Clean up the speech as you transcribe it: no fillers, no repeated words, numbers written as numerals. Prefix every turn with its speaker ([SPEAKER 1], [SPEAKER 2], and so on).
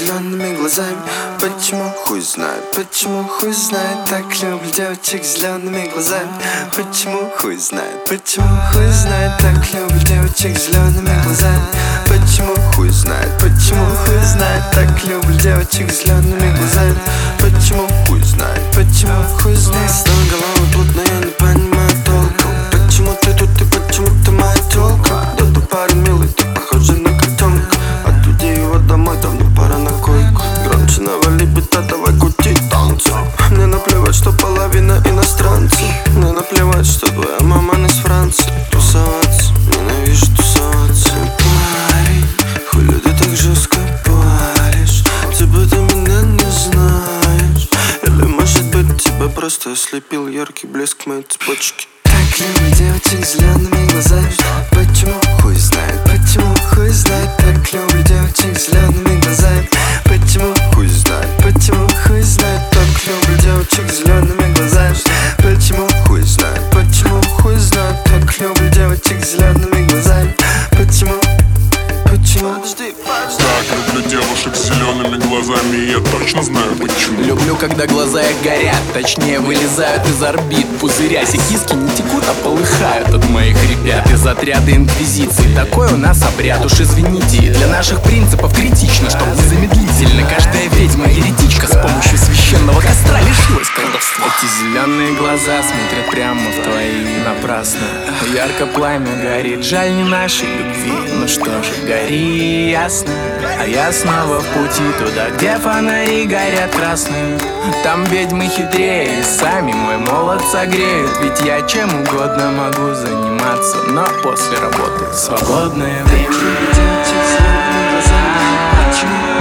[SPEAKER 1] зелеными глазами. Почему, хуй знает, почему, хуй знает. Так люблю девочек с зелеными глазами. Почему, хуй знает, почему, хуй знает. Так люблю девочек с зелеными глазами. Почему, хуй знает, почему, хуй знает. Так люблю девочек с зелеными глазами. Почему, хуй знает, почему, хуй знает. Снова голова плотно, я не понимаю толку. Почему ты тут и почему ты моя тёлка? Да ты парень милый, ты похожий на котенка. Отведи его домой, давно пора на койку. Громче навали бита, давай крути танцы. Мне наплевать, что половина иностранцев. Мне наплевать, что твоя мама не с Франции. Тусоваться, ненавижу тусоваться. Парень, хули ты так жестко паришь? Типа ты меня не знаешь. Или может быть тебя просто ослепил яркий блеск моей цепочки. Так люблю девочек с зелеными глазами. Почему, хуй знает, почему, хуй знает. Так люблю девочек с зелеными глазами. Почему, хуй знает, почему, хуй знает. Так люблю девочек с зелеными глазами. Почему, хуй знает, почему, хуй знает. Так люблю девочек с зелеными глазами. Почему, почему?
[SPEAKER 2] Так люблю девушек с зелеными глазами, и я точно знаю почему.
[SPEAKER 3] Люблю, когда глаза их горят, точнее вылезают из орбит пузыря. Киски не текут, а полыхают от моих ребят из отряда инквизиции. Такой у нас обряд, уж извините. Для наших принципов критично, чтоб незамедлительно каждая ведьма еретичка с помощью священного костра лишилась колдовства. Эти зеленые глаза смотрят прямо в твои напрасно. Ярко пламя горит, жаль не нашей любви. Ну что же, гори ясно. А я снова в пути туда, где фонари горят красные. Там ведьмы хитрее, сами мой молот согреют. Ведь я чем угодно могу заниматься, но после работы свободное время.
[SPEAKER 1] Девочек с зелеными глазами. Почему?